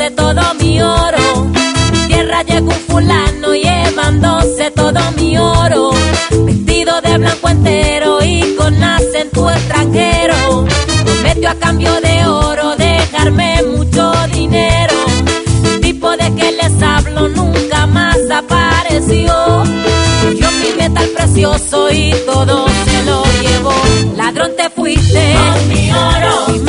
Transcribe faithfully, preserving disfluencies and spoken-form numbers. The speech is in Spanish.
llevándose todo mi oro. Mi tierra llegó un fulano llevándose todo mi oro. Vestido de blanco entero y con acento extranjero. Prometió a cambio de oro dejarme mucho dinero. El tipo de que les hablo nunca más apareció. Yo mi metal precioso y todo se lo llevó. Ladrón te fuiste con mi oro.